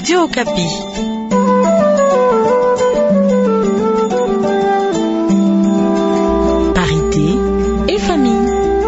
Radio Okapi. Parité et famille.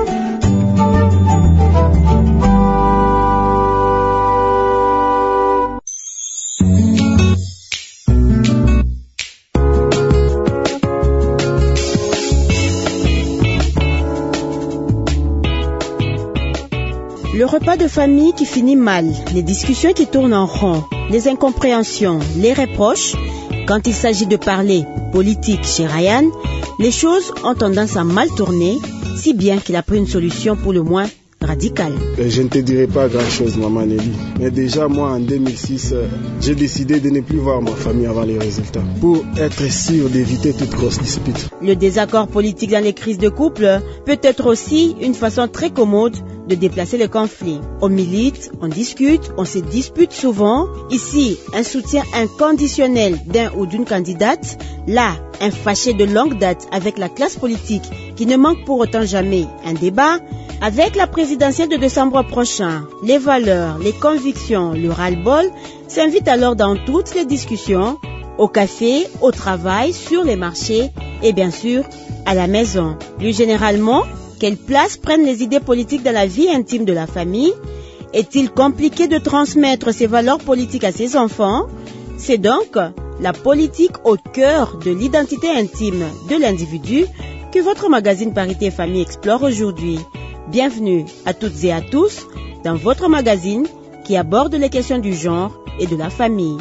Le repas de famille qui finit mal, les discussions qui tournent en rond, les incompréhensions, les reproches. Quand il s'agit de parler politique chez Ryan, les choses ont tendance à mal tourner, si bien qu'il a pris une solution pour le moins radicale. Je ne te dirai pas grand-chose, maman Nelly. Mais déjà, moi, en 2006, j'ai décidé de ne plus voir ma famille avant les résultats, pour être sûr d'éviter toute grosse dispute. Le désaccord politique dans les crises de couple peut être aussi une façon très commode de déplacer le conflit. On milite, on discute, on se dispute souvent. Ici, un soutien inconditionnel d'un ou d'une candidate. Là, un fâché de longue date avec la classe politique qui ne manque pour autant jamais un débat. Avec la présidentielle de décembre prochain, les valeurs, les convictions, le ras-le-bol s'invitent alors dans toutes les discussions, au café, au travail, sur les marchés et bien sûr à la maison. Plus généralement, quelle place prennent les idées politiques dans la vie intime de la famille? Est-il compliqué de transmettre ces valeurs politiques à ses enfants? C'est donc la politique au cœur de l'identité intime de l'individu que votre magazine Parité et Famille explore aujourd'hui. Bienvenue à toutes et à tous dans votre magazine qui aborde les questions du genre et de la famille.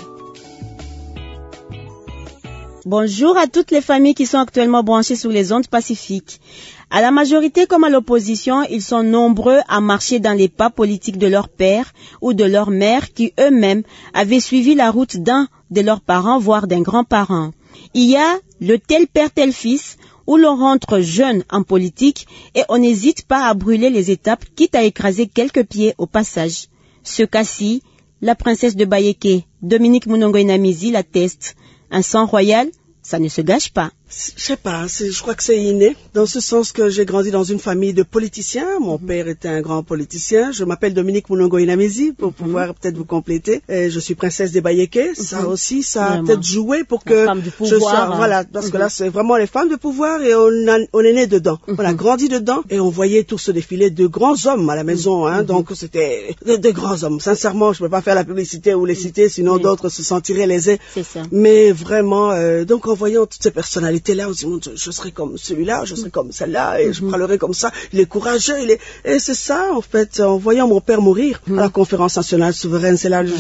Bonjour à toutes les familles qui sont actuellement branchées sur les ondes pacifiques. À la majorité comme à l'opposition, ils sont nombreux à marcher dans les pas politiques de leur père ou de leur mère qui eux-mêmes avaient suivi la route d'un de leurs parents, voire d'un grand-parent. Il y a le tel père tel fils où l'on rentre jeune en politique et on n'hésite pas à brûler les étapes, quitte à écraser quelques pieds au passage. Ce cas-ci, la princesse de Bayeke, Dominique Munongo Inamizi, l'atteste. Un sang royal, ça ne se gâche pas. Je sais pas, je crois que c'est inné, dans ce sens que j'ai grandi dans une famille de politiciens. Mon père était un grand politicien. Je m'appelle Dominique Munongo Inamizi, pour pouvoir peut-être vous compléter. Et je suis princesse des Bayeke. Ça aussi, ça a peut-être joué pour que je sois, voilà, parce que là, c'est vraiment les femmes de pouvoir et on est né dedans. On a grandi dedans et on voyait tout ce défilé de grands hommes à la maison, hein. Donc, c'était de grands hommes. Sincèrement, je peux pas faire la publicité ou les citer, sinon d'autres se sentiraient lésés. C'est ça. Mais vraiment, donc en voyant toutes ces personnalités là, on se dit, mon Dieu, je serai comme celui-là, je serai comme celle-là, et je parlerai comme ça. Il est courageux, et c'est ça, en fait, en voyant mon père mourir à la conférence nationale souveraine, c'est là, là,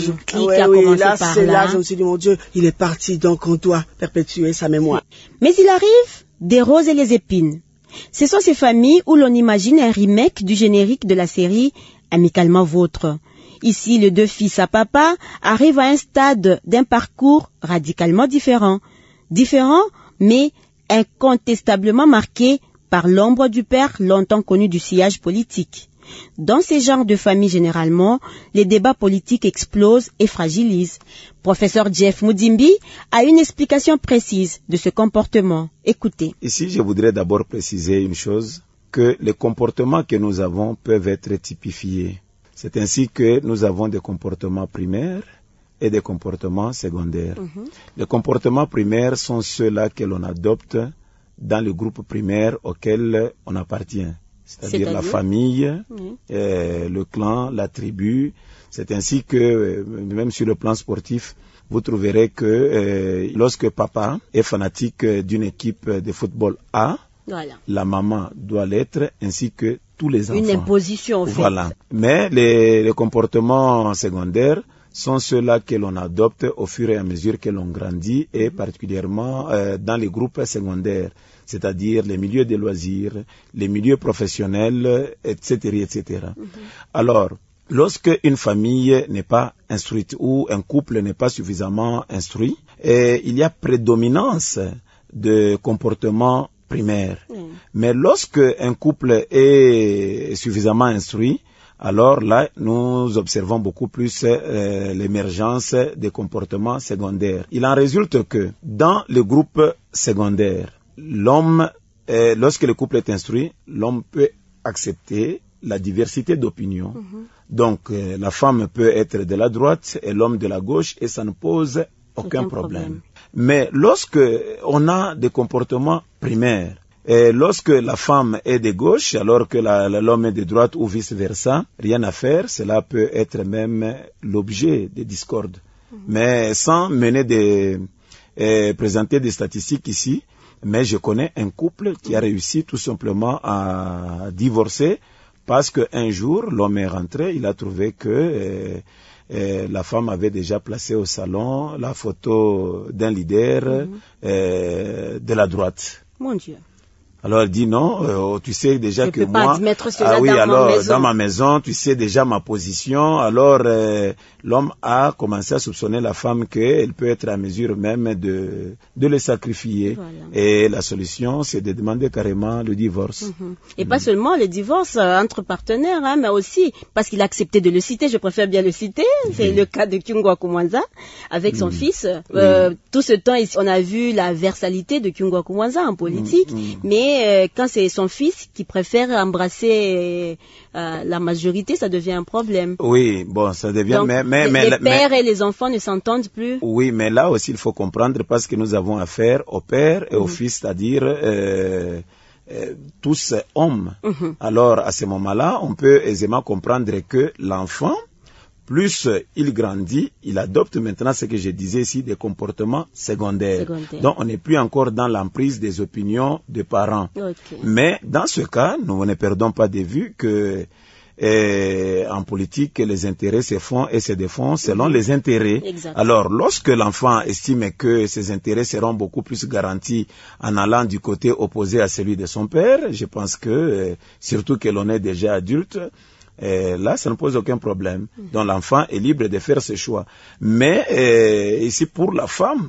je me suis dit, mon Dieu, il est parti, donc on doit perpétuer sa mémoire. Mais il arrive des roses et les épines. Ce sont ces familles où l'on imagine un remake du générique de la série Amicalement Vôtre. Ici, les deux fils à papa arrivent à un stade d'un parcours radicalement différent. Différent, mais incontestablement marqué par l'ombre du père longtemps connu du sillage politique. Dans ces genres de familles, généralement, les débats politiques explosent et fragilisent. Professeur Jeff Mudimbi a une explication précise de ce comportement. Écoutez. Ici, je voudrais d'abord préciser une chose, que les comportements que nous avons peuvent être typifiés. C'est ainsi que nous avons des comportements primaires et des comportements secondaires. Les comportements primaires sont ceux-là que l'on adopte dans le groupe primaire auquel on appartient, c'est-à-dire la famille, le clan, la tribu. C'est ainsi que, même sur le plan sportif, vous trouverez que lorsque papa est fanatique d'une équipe de football A, voilà, la maman doit l'être, ainsi que tous les enfants. Une imposition, en fait. Voilà. Mais les comportements secondaires sont ceux-là que l'on adopte au fur et à mesure que l'on grandit et particulièrement dans les groupes secondaires, c'est-à-dire les milieux de loisirs, les milieux professionnels, etc., etc. Alors, lorsque une famille n'est pas instruite ou un couple n'est pas suffisamment instruit, il y a prédominance de comportements primaires. Mais lorsque un couple est suffisamment instruit, alors là, nous observons beaucoup plus l'émergence des comportements secondaires. Il en résulte que dans le groupe secondaire, l'homme, lorsque le couple est instruit, l'homme peut accepter la diversité d'opinions. Donc, la femme peut être de la droite et l'homme de la gauche et ça ne pose aucun problème. Mais lorsque on a des comportements primaires, et lorsque la femme est de gauche alors que l'homme est de droite ou vice-versa, rien à faire, cela peut être même l'objet des discordes. Mais sans présenter des statistiques ici, mais je connais un couple qui a réussi tout simplement à divorcer parce qu'un jour, l'homme est rentré, il a trouvé que la femme avait déjà placé au salon la photo d'un leader de la droite. Mon Dieu. Alors elle dit non, tu sais déjà que moi, dans ma maison, tu sais déjà ma position. Alors l'homme a commencé à soupçonner la femme qu'elle peut être à mesure même de le sacrifier. Voilà. Et la solution, c'est de demander carrément le divorce. Et pas seulement le divorce entre partenaires, mais aussi parce qu'il a accepté de le citer. Je préfère bien le citer. C'est le cas de Kyungwa Kumwanza avec son fils. Tout ce temps, on a vu la versalité de Kyungwa Kumwanza en politique, mais quand c'est son fils qui préfère embrasser la majorité, ça devient un problème. Oui, bon, ça devient... Donc, les pères et les enfants ne s'entendent plus. Oui, mais là aussi, il faut comprendre parce que nous avons affaire au père et au fils, c'est-à-dire tous hommes. Alors, à ce moment-là, on peut aisément comprendre que l'enfant, plus il grandit, il adopte maintenant ce que je disais ici, des comportements secondaires. Donc on n'est plus encore dans l'emprise des opinions des parents. Mais dans ce cas, nous ne perdons pas de vue que en politique, les intérêts se font et se défendent selon les intérêts. Exactement. Alors lorsque l'enfant estime que ses intérêts seront beaucoup plus garantis en allant du côté opposé à celui de son père, je pense que, surtout que l'on est déjà adulte, là, ça ne pose aucun problème. Donc l'enfant est libre de faire ses choix. Mais ici, pour la femme,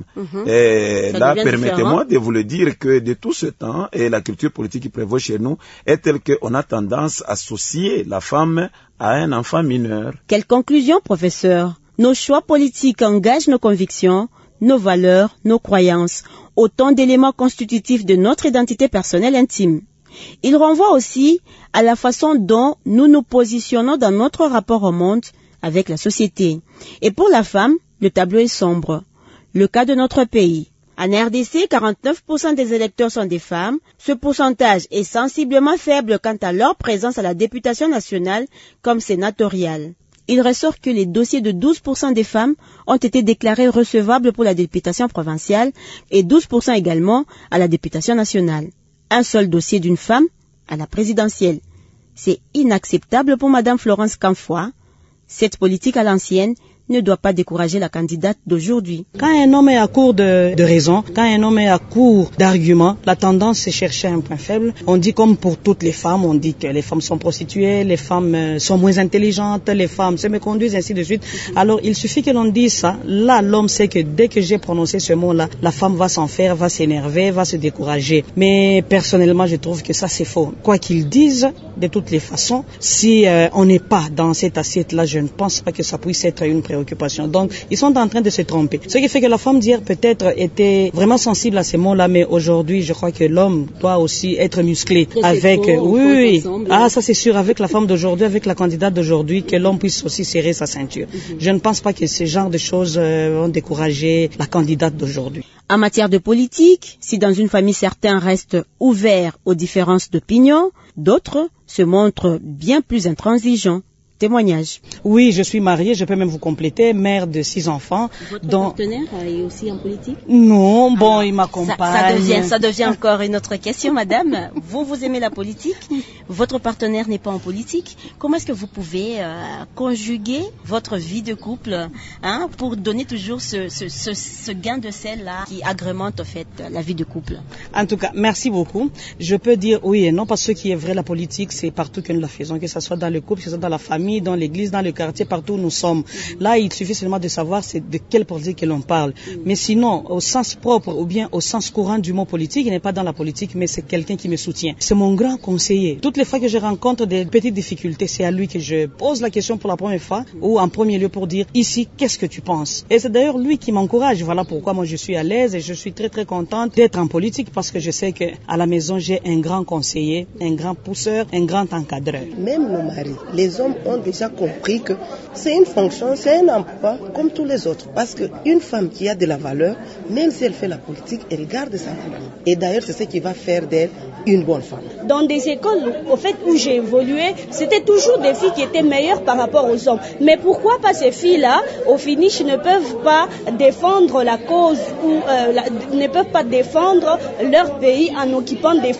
là, permettez-moi de vous le dire que de tout ce temps, et la culture politique qui prévaut chez nous est telle qu'on a tendance à associer la femme à un enfant mineur. Quelle conclusion, professeur? Nos choix politiques engagent nos convictions, nos valeurs, nos croyances, autant d'éléments constitutifs de notre identité personnelle intime. Il renvoie aussi à la façon dont nous nous positionnons dans notre rapport au monde avec la société. Et pour la femme, le tableau est sombre. Le cas de notre pays. En RDC, 49% des électeurs sont des femmes. Ce pourcentage est sensiblement faible quant à leur présence à la députation nationale comme sénatoriale. Il ressort que les dossiers de 12% des femmes ont été déclarés recevables pour la députation provinciale et 12% également à la députation nationale. Un seul dossier d'une femme à la présidentielle. C'est inacceptable pour Madame Florence Kamfoua. Cette politique à l'ancienne ne doit pas décourager la candidate d'aujourd'hui. Quand un homme est à court de raison, quand un homme est à court d'arguments, la tendance c'est chercher un point faible. On dit comme pour toutes les femmes, on dit que les femmes sont prostituées, les femmes sont moins intelligentes, les femmes se méconduisent, ainsi de suite. Alors il suffit que l'on dise ça. Là, l'homme sait que dès que j'ai prononcé ce mot-là, la femme va s'en faire, va s'énerver, va se décourager. Mais personnellement, je trouve que ça c'est faux. Quoi qu'ils disent, de toutes les façons, si on n'est pas dans cette assiette-là, je ne pense pas que ça puisse être une préoccupation. Donc, ils sont en train de se tromper. Ce qui fait que la femme d'hier peut-être était vraiment sensible à ces mots-là, mais aujourd'hui, je crois que l'homme doit aussi être musclé avec, ça c'est sûr, avec la femme d'aujourd'hui, avec la candidate d'aujourd'hui, que l'homme puisse aussi serrer sa ceinture. Je ne pense pas que ce genre de choses vont décourager la candidate d'aujourd'hui. En matière de politique, si dans une famille certains restent ouverts aux différences d'opinion, d'autres se montrent bien plus intransigeants. Témoignage. Oui, je suis mariée, je peux même vous compléter, mère de 6 enfants. Votre partenaire est aussi en politique? Non, bon, il m'accompagne. Ça devient encore une autre question, madame. Vous aimez la politique, votre partenaire n'est pas en politique. Comment est-ce que vous pouvez conjuguer votre vie de couple pour donner toujours ce gain de sel-là qui agrémente en fait la vie de couple? En tout cas, merci beaucoup. Je peux dire oui et non, parce que ce qui est vrai, la politique, c'est partout que nous la faisons, que ce soit dans le couple, que ce soit dans la famille, famille, dans l'église, dans le quartier, partout où nous sommes. Là, il suffit seulement de savoir c'est de quelle politique que l'on parle. Mais sinon, au sens propre ou bien au sens courant du mot politique, il n'est pas dans la politique, mais c'est quelqu'un qui me soutient. C'est mon grand conseiller. Toutes les fois que je rencontre des petites difficultés, c'est à lui que je pose la question pour la première fois ou en premier lieu pour dire ici, qu'est-ce que tu penses? Et c'est d'ailleurs lui qui m'encourage. Voilà pourquoi moi je suis à l'aise et je suis très très contente d'être en politique parce que je sais que à la maison j'ai un grand conseiller, un grand pousseur, un grand encadreur. Même nos maris, les hommes ont déjà compris que c'est une fonction, c'est un emploi comme tous les autres. Parce qu'une femme qui a de la valeur, même si elle fait la politique, elle garde sa famille. Et d'ailleurs, c'est ce qui va faire d'elle une bonne femme. Dans des écoles au fait, où j'ai évolué, c'était toujours des filles qui étaient meilleures par rapport aux hommes. Mais pourquoi pas ces filles-là, au finish, ne peuvent pas défendre la cause ou ne peuvent pas défendre leur pays en occupant des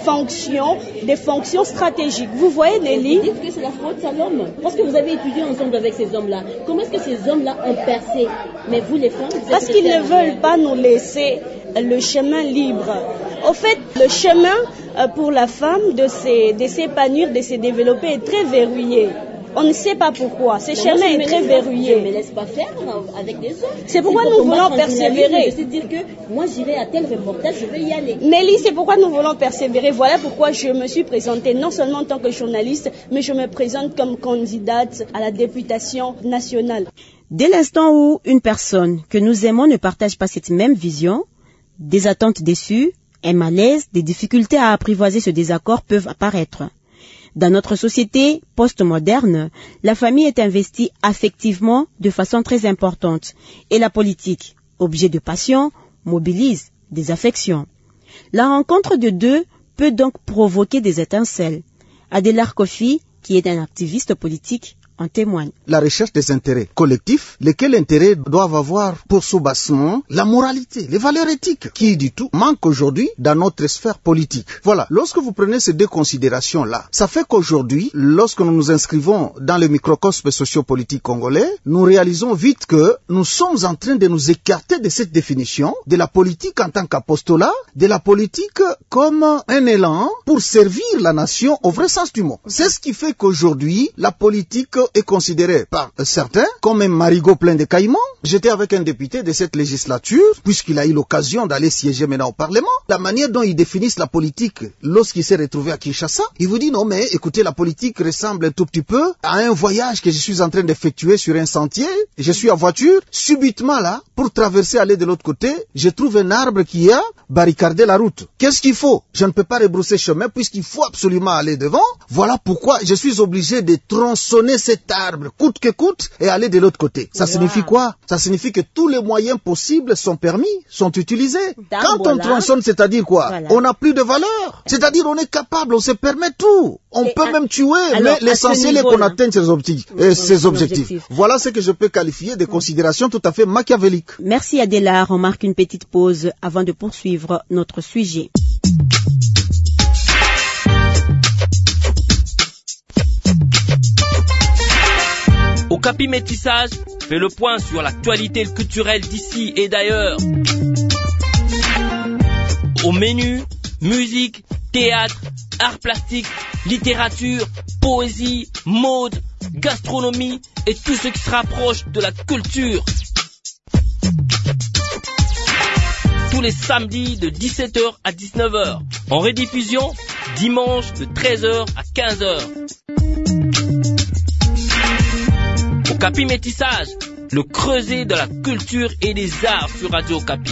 fonctions stratégiques. Vous voyez, Nelly? Vous dites que c'est la faute à l'homme. Parce que vous avez étudié ensemble avec ces hommes-là. Comment est-ce que ces hommes-là ont percé? Mais vous, les femmes, vous parce qu'ils ne veulent pas nous laisser le chemin libre. Au fait, le chemin pour la femme de s'épanouir, de se développer est très verrouillé. On ne sait pas pourquoi. Ce chemin est très verrouillé. Je ne me laisse pas faire avec des hommes. C'est pourquoi nous voulons persévérer. Je sais dire que moi j'irai à tel reportage, je vais y aller. Nelly, c'est pourquoi nous voulons persévérer. Voilà pourquoi je me suis présentée non seulement en tant que journaliste, mais je me présente comme candidate à la députation nationale. Dès l'instant où une personne que nous aimons ne partage pas cette même vision, des attentes déçues, un malaise, des difficultés à apprivoiser ce désaccord peuvent apparaître. Dans notre société post-moderne, la famille est investie affectivement de façon très importante et la politique, objet de passion, mobilise des affections. La rencontre de deux peut donc provoquer des étincelles. Adélard Kofi, qui est un activiste politique, en témoigne. La recherche des intérêts collectifs, lesquels intérêts doivent avoir pour soubassement la moralité, les valeurs éthiques, qui du tout manquent aujourd'hui dans notre sphère politique. Voilà, lorsque vous prenez ces deux considérations-là, ça fait qu'aujourd'hui, lorsque nous nous inscrivons dans le microcosme sociopolitique congolais, nous réalisons vite que nous sommes en train de nous écarter de cette définition de la politique en tant qu'apostolat, de la politique comme un élan pour servir la nation au vrai sens du mot. C'est ce qui fait qu'aujourd'hui, la politique est considéré par certains comme un marigot plein de caïmans. J'étais avec un député de cette législature, puisqu'il a eu l'occasion d'aller siéger maintenant au Parlement. La manière dont ils définissent la politique lorsqu'il s'est retrouvé à Kinshasa, il vous dit non mais écoutez, la politique ressemble un tout petit peu à un voyage que je suis en train d'effectuer sur un sentier. Je suis en voiture, subitement là, pour traverser, aller de l'autre côté, je trouve un arbre qui a barricadé la route. Qu'est-ce qu'il faut? Je ne peux pas rebrousser chemin puisqu'il faut absolument aller devant. Voilà pourquoi je suis obligé de tronçonner cet arbre, coûte que coûte, et aller de l'autre côté. Ça signifie quoi? Ça signifie que tous les moyens possibles sont permis, sont utilisés. Quand on tronçonne, c'est-à-dire quoi? On n'a plus de valeur. C'est-à-dire on est capable, on se permet tout. On peut même tuer, mais l'essentiel est qu'on atteigne ces objectifs. Voilà ce que je peux qualifier de considérations tout à fait machiavéliques. Merci Adélard. On marque une petite pause avant de poursuivre notre sujet. Okapi Métissage fait le point sur l'actualité culturelle d'ici et d'ailleurs. Au menu, musique, théâtre, arts plastiques, littérature, poésie, mode, gastronomie et tout ce qui se rapproche de la culture. Tous les samedis de 17h à 19h. En rediffusion, dimanche de 13h à 15h. Okapi Métissage, le creuset de la culture et des arts sur Radio Okapi.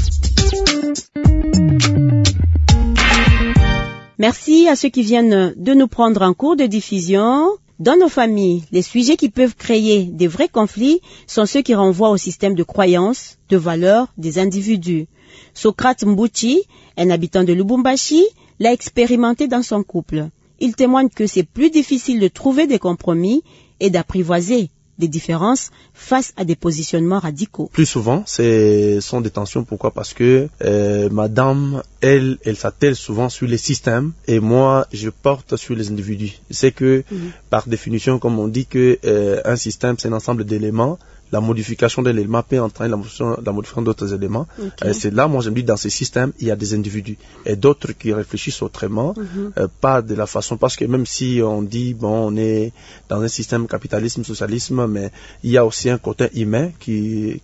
Merci à ceux qui viennent de nous prendre en cours de diffusion. Dans nos familles, les sujets qui peuvent créer des vrais conflits sont ceux qui renvoient au système de croyances, de valeurs des individus. Socrate Mbuchi, un habitant de Lubumbashi, l'a expérimenté dans son couple. Il témoigne que c'est plus difficile de trouver des compromis et d'apprivoiser des différences face à des positionnements radicaux. Plus souvent, ce sont des tensions. Pourquoi? Parce que madame, elle s'attelle souvent sur les systèmes et moi, je porte sur les individus. C'est que, par définition, comme on dit que un système, c'est un ensemble d'éléments. la modification d'un élément peut entraîner la modification d'autres éléments. Okay. C'est là, moi je me dis, dans ce système, il y a des individus et d'autres qui réfléchissent autrement, pas de la façon, parce que même si on dit, bon, on est dans un système capitalisme, socialisme, mais il y a aussi un côté humain qui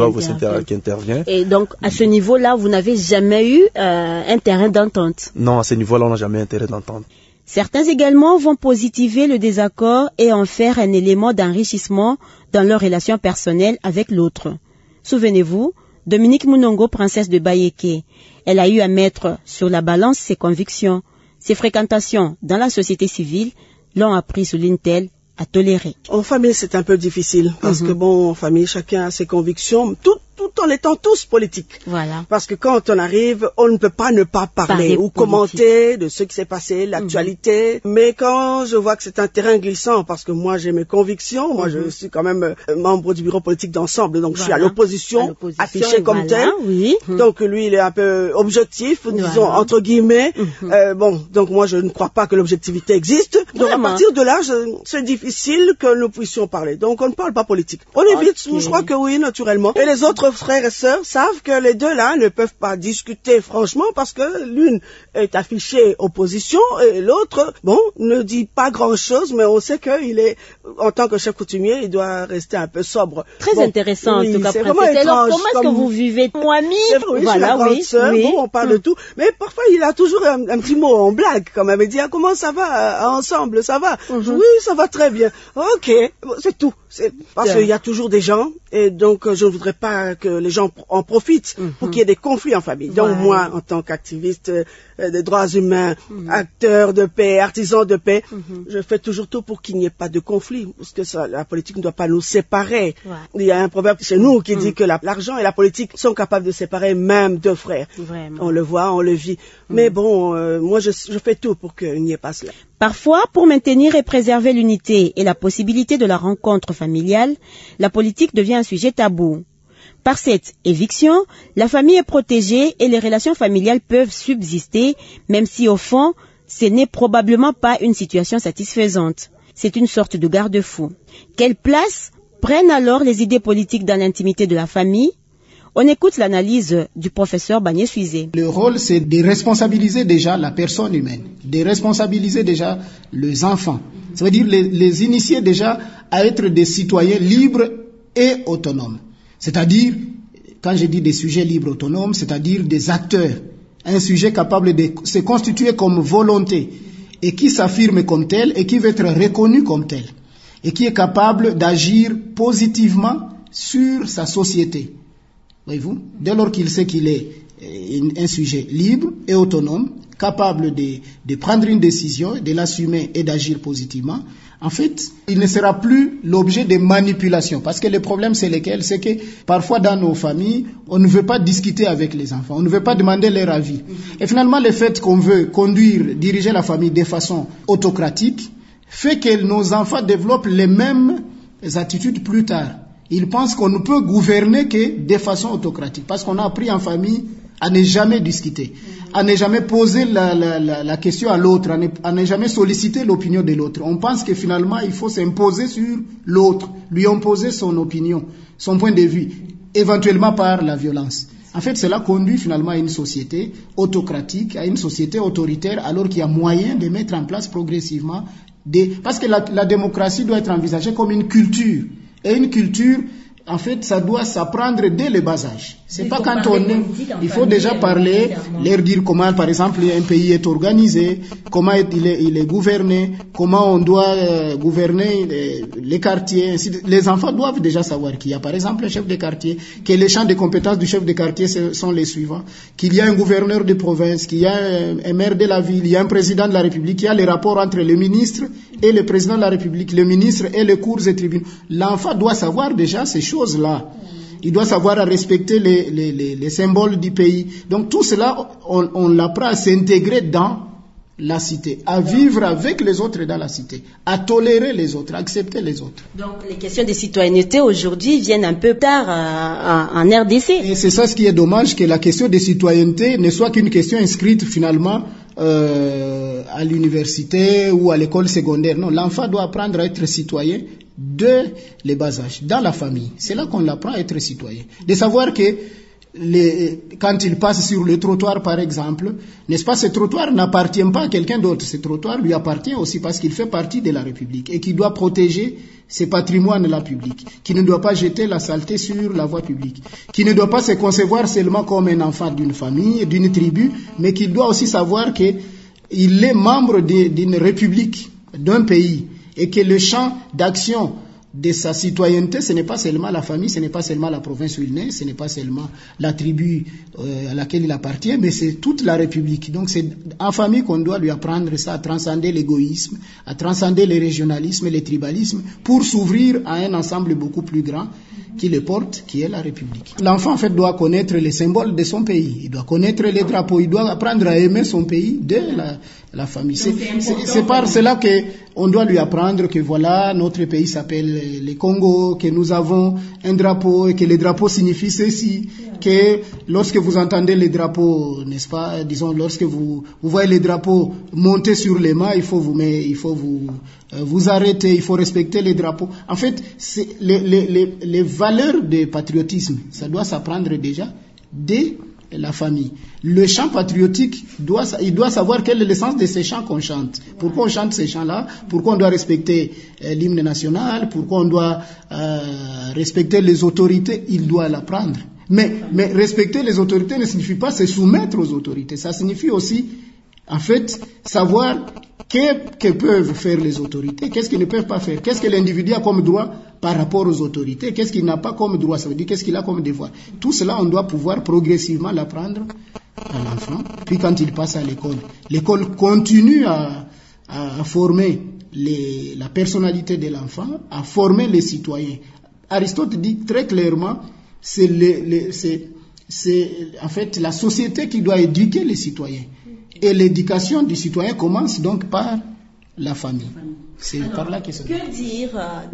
intervient. Et donc, à ce niveau-là, vous n'avez jamais eu un terrain d'entente? Non, à ce niveau-là, on n'a jamais un terrain d'entente. Certains également vont positiver le désaccord et en faire un élément d'enrichissement dans leur relation personnelle avec l'autre. Souvenez-vous, Dominique Munongo, princesse de Bayeke, elle a eu à mettre sur la balance ses convictions. Ses fréquentations dans la société civile l'ont appris, souligne-t-elle, à tolérer. En famille, c'est un peu difficile parce que bon, en famille, chacun a ses convictions, tout en étant tous politiques. Voilà. Parce que quand on arrive, on ne peut pas ne pas parler ou commenter de ce qui s'est passé, l'actualité. Mais quand je vois que c'est un terrain glissant, parce que moi j'ai mes convictions, moi je suis quand même membre du bureau politique d'ensemble, donc je suis à l'opposition, affiché comme tel. Oui. Donc lui, il est un peu objectif, disons entre guillemets. Bon, donc moi je ne crois pas que l'objectivité existe. Donc à partir de là, c'est difficile que nous puissions parler. Donc on ne parle pas politique. On évite, je crois que oui, naturellement. Et les autres frères et sœurs savent que les deux là ne peuvent pas discuter franchement parce que l'une est affichée opposition et l'autre, bon, ne dit pas grand chose, mais on sait qu'il est, en tant que chef coutumier, il doit rester un peu sobre. Très intéressant, en tout cas, princesse. Alors, comment est-ce que vous vivez? Moi-même, voilà, oui, sœur, bon, on parle de tout, mais parfois il a toujours un petit mot en blague quand même. Il dit, comment ça va ensemble, ça va? Oui, ça va très bien. Ok, c'est tout. Parce qu'il y a toujours des gens et donc je ne voudrais pas que les gens en profitent pour qu'il y ait des conflits en famille. Donc moi, en tant qu'activiste des droits humains, acteur de paix, artisan de paix, je fais toujours tout pour qu'il n'y ait pas de conflit, parce que la politique ne doit pas nous séparer. Il y a un proverbe chez nous qui dit que l'argent et la politique sont capables de séparer même deux frères. On le voit, on le vit. Mais bon, moi je fais tout pour qu'il n'y ait pas cela. Parfois, pour maintenir et préserver l'unité et la possibilité de la rencontre familiale, la politique devient un sujet tabou. Par cette éviction, la famille est protégée et les relations familiales peuvent subsister, même si au fond, ce n'est probablement pas une situation satisfaisante. C'est une sorte de garde-fou. Quelle place prennent alors les idées politiques dans l'intimité de la famille? On écoute l'analyse du professeur Bagné-Suizé. Le rôle, c'est de responsabiliser déjà la personne humaine, de responsabiliser déjà les enfants. Ça veut dire les initier déjà à être des citoyens libres et autonomes. C'est-à-dire, quand je dis des sujets libres autonomes, c'est-à-dire des acteurs, un sujet capable de se constituer comme volonté et qui s'affirme comme tel et qui veut être reconnu comme tel et qui est capable d'agir positivement sur sa société. Voyez-vous, dès lors qu'il sait qu'il est un sujet libre et autonome, capable de prendre une décision, de l'assumer et d'agir positivement, en fait, il ne sera plus l'objet de manipulation. Parce que le problème, c'est lequel? C'est que parfois dans nos familles, on ne veut pas discuter avec les enfants, on ne veut pas demander leur avis. Et finalement, le fait qu'on veut diriger la famille de façon autocratique, fait que nos enfants développent les mêmes attitudes plus tard. Ils pensent qu'on ne peut gouverner que de façon autocratique, parce qu'on a appris en famille à ne jamais discuter, à ne jamais poser la question à l'autre, à ne jamais solliciter l'opinion de l'autre. On pense que finalement, il faut s'imposer sur l'autre, lui imposer son opinion, son point de vue, éventuellement par la violence. En fait, cela conduit finalement à une société autocratique, à une société autoritaire, alors qu'il y a moyen de mettre en place progressivement parce que la démocratie doit être envisagée comme une culture. Et une culture, en fait, ça doit s'apprendre dès le bas âge. C'est pas quand on est, il faut déjà parler, leur dire comment, par exemple, un pays est organisé, comment il est gouverné, comment on doit gouverner les quartiers. Les enfants doivent déjà savoir qu'il y a, par exemple, un chef de quartier, que les champs de compétences du chef de quartier sont les suivants, qu'il y a un gouverneur de province, qu'il y a un maire de la ville, il y a un président de la République, il y a les rapports entre le ministre et le président de la République, le ministre et les cours et tribunaux. L'enfant doit savoir déjà ces choses-là. Il doit savoir respecter les symboles du pays. Donc tout cela, on l'apprend à s'intégrer dans la cité, à vivre avec les autres dans la cité, à tolérer les autres, à accepter les autres. Donc les questions de citoyenneté aujourd'hui viennent un peu tard en RDC. Et c'est ça ce qui est dommage, que la question de citoyenneté ne soit qu'une question inscrite finalement à l'université ou à l'école secondaire. Non, l'enfant doit apprendre à être citoyen dès les bas âges, dans la famille. C'est là qu'on l'apprend à être citoyen. De savoir que quand il passe sur le trottoir, par exemple, n'est-ce pas, ce trottoir n'appartient pas à quelqu'un d'autre. Ce trottoir lui appartient aussi parce qu'il fait partie de la République et qu'il doit protéger ses patrimoines-là publics, qui ne doit pas jeter la saleté sur la voie publique, qui ne doit pas se concevoir seulement comme un enfant d'une famille, d'une tribu, mais qu'il doit aussi savoir qu'il est membre d'une république, d'un pays, et que le champ d'action de sa citoyenneté, ce n'est pas seulement la famille, ce n'est pas seulement la province où il naît, ce n'est pas seulement la tribu à laquelle il appartient, mais c'est toute la République. Donc c'est en famille qu'on doit lui apprendre ça, à transcender l'égoïsme, à transcender le régionalisme et le tribalisme, pour s'ouvrir à un ensemble beaucoup plus grand qui le porte, qui est la République. L'enfant, en fait, doit connaître les symboles de son pays, il doit connaître les drapeaux, il doit apprendre à aimer son pays dès la famille. C'est par cela qu'on doit lui apprendre que voilà, notre pays s'appelle le Congo, que nous avons un drapeau et que le drapeau signifie ceci, que lorsque vous entendez les drapeaux, n'est-ce pas, disons, lorsque vous voyez les drapeaux monter sur les mâts, il faut vous arrêter, il faut respecter les drapeaux. En fait, les valeurs de patriotisme, ça doit s'apprendre déjà dès la famille. Le chant patriotique, il doit savoir quel est le sens de ces chants qu'on chante. Pourquoi on chante ces chants-là? Pourquoi on doit respecter l'hymne national? Pourquoi on doit respecter les autorités? Il doit l'apprendre. Mais respecter les autorités ne signifie pas se soumettre aux autorités. Ça signifie aussi, en fait, savoir que peuvent faire les autorités, qu'est-ce qu'ils ne peuvent pas faire, qu'est-ce que l'individu a comme droit par rapport aux autorités, qu'est-ce qu'il n'a pas comme droit, ça veut dire qu'est-ce qu'il a comme devoir. Tout cela, on doit pouvoir progressivement l'apprendre à l'enfant. Puis quand il passe à l'école, l'école continue à former la personnalité de l'enfant, à former les citoyens. Aristote dit très clairement, c'est en fait la société qui doit éduquer les citoyens. Et l'éducation du citoyen commence donc par la famille. C'est par là que ça. Que dire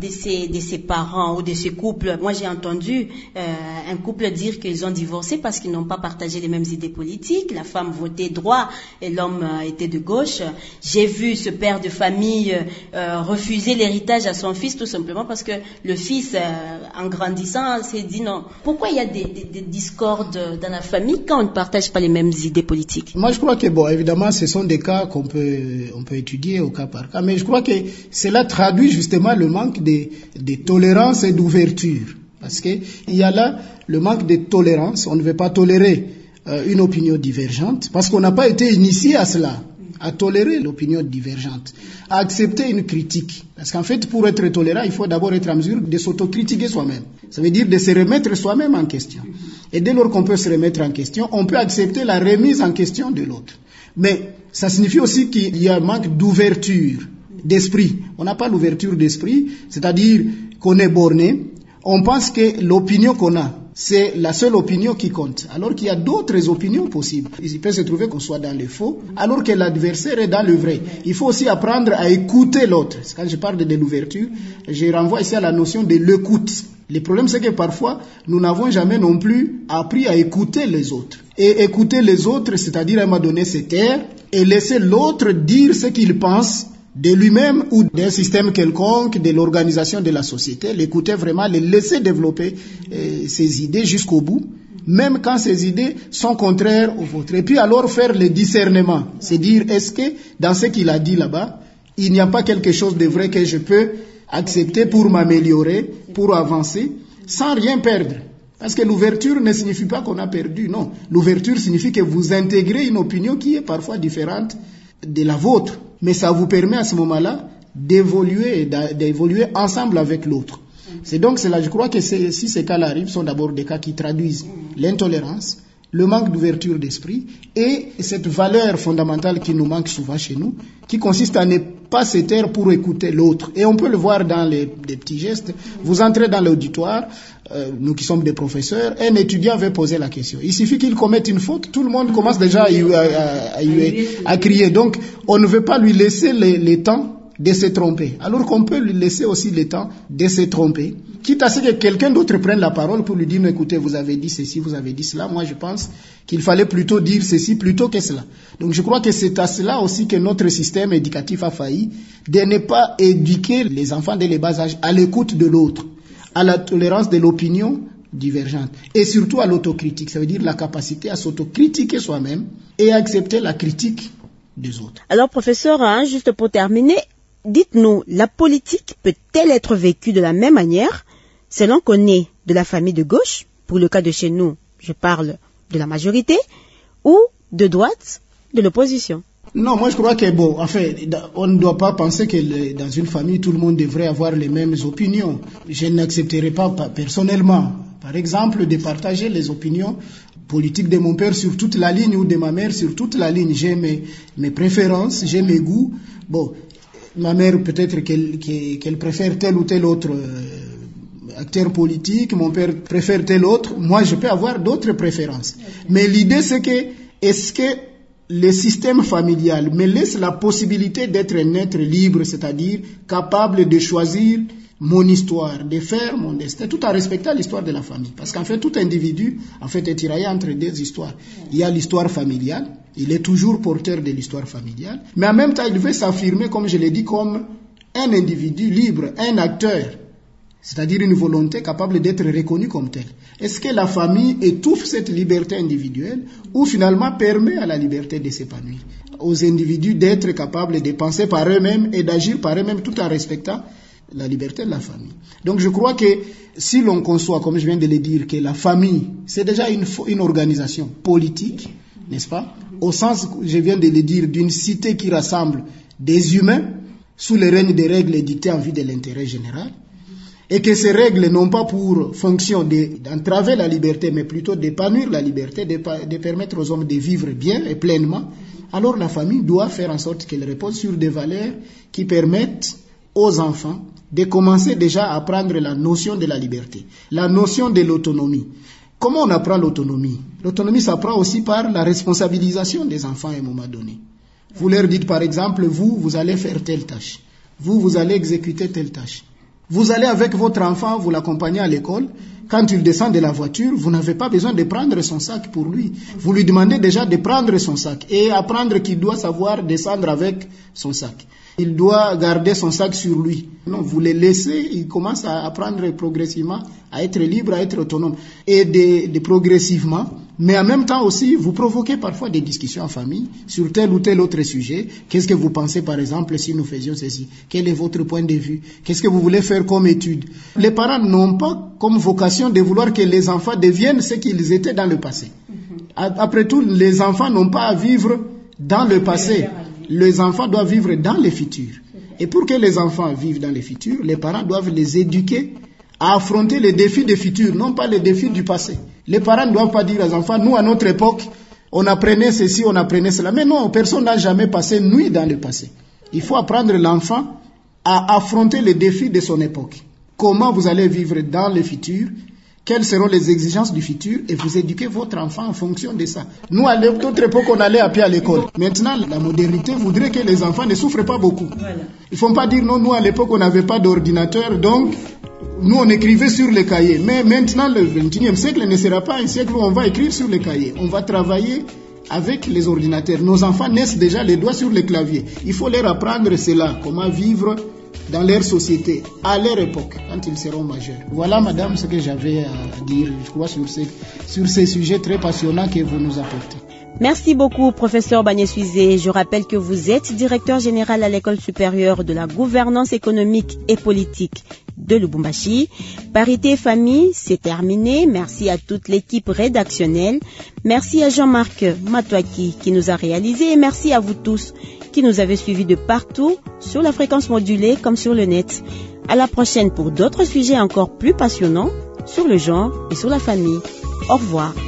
de ces parents ou de ces couples? Moi, j'ai entendu un couple dire qu'ils ont divorcé parce qu'ils n'ont pas partagé les mêmes idées politiques. La femme votait droit et l'homme était de gauche. J'ai vu ce père de famille refuser l'héritage à son fils tout simplement parce que le fils, en grandissant, s'est dit non. Pourquoi il y a des discordes dans la famille quand on ne partage pas les mêmes idées politiques? Moi, je crois que, bon, évidemment, ce sont des cas on peut étudier au cas par cas, mais je crois que cela traduit justement le manque de tolérance et d'ouverture. Parce qu'il y a là le manque de tolérance. On ne veut pas tolérer une opinion divergente parce qu'on n'a pas été initié à cela, à tolérer l'opinion divergente, à accepter une critique. Parce qu'en fait, pour être tolérant, il faut d'abord être en mesure de s'autocritiquer soi-même. Ça veut dire de se remettre soi-même en question. Et dès lors qu'on peut se remettre en question, on peut accepter la remise en question de l'autre. Mais ça signifie aussi qu'il y a un manque d'ouverture d'esprit. On n'a pas l'ouverture d'esprit, c'est-à-dire qu'on est borné. On pense que l'opinion qu'on a, c'est la seule opinion qui compte, alors qu'il y a d'autres opinions possibles. Il peut se trouver qu'on soit dans le faux, alors que l'adversaire est dans le vrai. Il faut aussi apprendre à écouter l'autre. Quand je parle de l'ouverture, je renvoie ici à la notion de l'écoute. Le problème, c'est que parfois, nous n'avons jamais non plus appris à écouter les autres. Et écouter les autres, c'est-à-dire à un moment donné se taire et laisser l'autre dire ce qu'il pense de lui-même ou d'un système quelconque, de l'organisation de la société, l'écouter vraiment, le laisser développer ses idées jusqu'au bout, même quand ces idées sont contraires aux vôtres. Et puis alors faire le discernement, c'est dire est-ce que dans ce qu'il a dit là-bas, il n'y a pas quelque chose de vrai que je peux accepter pour m'améliorer, pour avancer, sans rien perdre. Parce que l'ouverture ne signifie pas qu'on a perdu, non. L'ouverture signifie que vous intégrez une opinion qui est parfois différente de la vôtre. Mais ça vous permet à ce moment-là d'évoluer ensemble avec l'autre. C'est donc cela, je crois que si ces cas-là arrivent, sont d'abord des cas qui traduisent l'intolérance, le manque d'ouverture d'esprit et cette valeur fondamentale qui nous manque souvent chez nous, qui consiste à ne pas se taire pour écouter l'autre. Et on peut le voir dans des petits gestes. Vous entrez dans l'auditoire, nous qui sommes des professeurs, un étudiant veut poser la question. Il suffit qu'il commette une faute, tout le monde commence déjà à crier. Donc, on ne veut pas lui laisser le temps de se tromper. Alors qu'on peut lui laisser aussi le temps de se tromper, quitte à ce que quelqu'un d'autre prenne la parole pour lui dire, écoutez, vous avez dit ceci, vous avez dit cela. Moi, je pense qu'il fallait plutôt dire ceci plutôt que cela. Donc, je crois que c'est à cela aussi que notre système éducatif a failli, de ne pas éduquer les enfants dès le bas âge à l'écoute de l'autre, à la tolérance de l'opinion divergente et surtout à l'autocritique. Ça veut dire la capacité à s'autocritiquer soi-même et à accepter la critique des autres. Alors, professeur, juste pour terminer, dites-nous, la politique peut-elle être vécue de la même manière selon qu'on est de la famille de gauche, pour le cas de chez nous, je parle de la majorité, ou de droite, de l'opposition? Non, moi je crois que on ne doit pas penser que dans une famille, tout le monde devrait avoir les mêmes opinions. Je n'accepterai pas personnellement, par exemple, de partager les opinions politiques de mon père sur toute la ligne ou de ma mère sur toute la ligne. J'ai mes préférences, j'ai mes goûts. Bon, ma mère peut-être qu'elle préfère tel ou tel autre acteur politique, mon père préfère tel autre. Moi, je peux avoir d'autres préférences. Mais l'idée, c'est que, est-ce que le système familial me laisse la possibilité d'être un être libre, c'est-à-dire capable de choisir mon histoire, de faire mon destin, tout en respectant l'histoire de la famille. Parce qu'en fait, tout individu, est tiraillé entre deux histoires. Il y a l'histoire familiale, il est toujours porteur de l'histoire familiale, mais en même temps, il veut s'affirmer, comme je l'ai dit, comme un individu libre, un acteur, c'est-à-dire une volonté capable d'être reconnue comme telle. Est-ce que la famille étouffe cette liberté individuelle ou finalement permet à la liberté de s'épanouir, aux individus d'être capables de penser par eux-mêmes et d'agir par eux-mêmes tout en respectant la liberté de la famille. Donc je crois que si l'on conçoit, comme je viens de le dire, que la famille, c'est déjà une organisation politique, n'est-ce pas? Au sens, je viens de le dire, d'une cité qui rassemble des humains sous le règne des règles édictées en vue de l'intérêt général, et que ces règles n'ont pas pour fonction d'entraver la liberté, mais plutôt d'épanouir la liberté, de permettre aux hommes de vivre bien et pleinement, alors la famille doit faire en sorte qu'elle repose sur des valeurs qui permettent aux enfants de commencer déjà à apprendre la notion de la liberté, la notion de l'autonomie. Comment on apprend l'autonomie? L'autonomie s'apprend aussi par la responsabilisation des enfants à un moment donné. Vous leur dites par exemple, vous allez faire telle tâche, vous allez exécuter telle tâche. Vous allez avec votre enfant, vous l'accompagnez à l'école. Quand il descend de la voiture, vous n'avez pas besoin de prendre son sac pour lui. Vous lui demandez déjà de prendre son sac et apprendre qu'il doit savoir descendre avec son sac. Il doit garder son sac sur lui. Non, vous le laissez, il commence à apprendre progressivement à être libre, à être autonome. Et de progressivement, mais en même temps aussi, vous provoquez parfois des discussions en famille sur tel ou tel autre sujet. Qu'est-ce que vous pensez, par exemple, si nous faisions ceci? Quel est votre point de vue? Qu'est-ce que vous voulez faire comme étude? Les parents n'ont pas comme vocation de vouloir que les enfants deviennent ce qu'ils étaient dans le passé. Après tout, les enfants n'ont pas à vivre dans le passé. Les enfants doivent vivre dans le futur. Et pour que les enfants vivent dans le futur, les parents doivent les éduquer à affronter les défis du futur, non pas les défis du passé. Les parents ne doivent pas dire aux enfants, nous à notre époque, on apprenait ceci, on apprenait cela. Mais non, personne n'a jamais passé nuit dans le passé. Il faut apprendre l'enfant à affronter les défis de son époque. Comment vous allez vivre dans le futur? Quelles seront les exigences du futur? Et vous éduquez votre enfant en fonction de ça. Nous, à notre époque, on allait à pied à l'école. Maintenant, la modernité voudrait que les enfants ne souffrent pas beaucoup. Voilà. Il ne faut pas dire, non, nous, à l'époque, on n'avait pas d'ordinateur, donc nous, on écrivait sur les cahiers. Mais maintenant, le 21e siècle ne sera pas un siècle où on va écrire sur les cahiers. On va travailler avec les ordinateurs. Nos enfants naissent déjà les doigts sur les claviers. Il faut leur apprendre cela, comment vivre dans leur société, à leur époque, quand ils seront majeurs. Voilà, madame, ce que j'avais à dire, je crois, sur ces sujets très passionnants que vous nous apportez. Merci beaucoup, professeur Bagné-Suizé. Je rappelle que vous êtes directeur général à l'École supérieure de la gouvernance économique et politique de Lubumbashi. Parité et famille, c'est terminé. Merci à toute l'équipe rédactionnelle. Merci à Jean-Marc Matouaki qui nous a réalisé et merci à vous tous qui nous avez suivis de partout sur la fréquence modulée comme sur le net. À la prochaine pour d'autres sujets encore plus passionnants sur le genre et sur la famille. Au revoir.